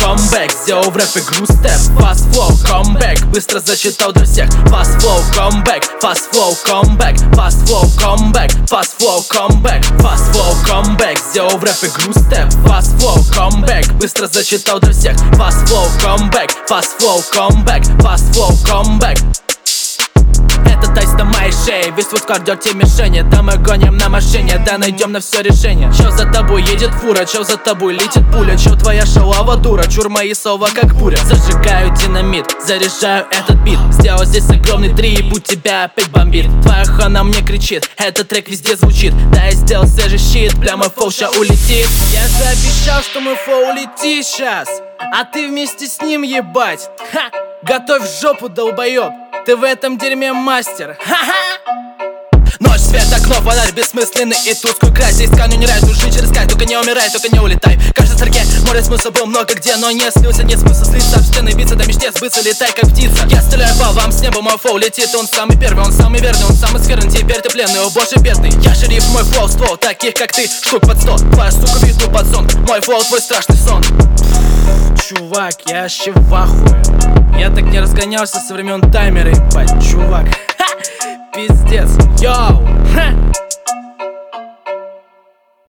камбэк, сделал в рэп игру степ. Fast flow, камбэк, быстро зачитал для всех. Fast flow, камбэк, fast flow, камбэк, fast flow, камбэк, fast flow, камбэк, fast flow, камбэк, сделал в рэп игру степ. Fast flow, камбэк, быстро зачитал для всех. Fast flow, камбэк, fast flow, камбэк, fast flow, камбэк. Это тайс на моей шее, весь твой скар дёрти мишени. Да мы гоним на машине, да найдем на все решение. Чё за тобой едет фура, чё за тобой летит пуля, чё твоя шалава дура, чур мои слова как буря. Зажигаю динамит, заряжаю этот бит. Сделал здесь огромный трип, у тебя опять бомбит. Твоя хана мне кричит, этот трек везде звучит. Да я сделал свежий щит, бля мой фоу ща улетит. Я же обещал, что мой фоу улетит сейчас, а ты вместе с ним ебать. Ха! Готовь жопу, долбоёб, ты в этом дерьме мастер. Ха-ха! Ночь, свет, окно, фонарь бессмысленный и тусклый край. Здесь тканью не рай, души через край. Только не умирай, только не улетай. В каждой строке море смысла был много где, но не слился, нет смысла слиться об стены, биться до мечте сбыться, летай как птица. Я стреляю по вам с неба, мой флоу летит. Он самый первый, он самый верный, он самый скверный. Теперь ты пленный, о боже бедный. Я шериф, мой флоу ствол, таких как ты штук под 100. Твоя сука виду под сон, мой флоу твой страшный сон. Чувак, я вообще в ахуе. Я так не разгонялся со времен таймера, ебать, чувак. Ха! Пиздец, йоу. Ха!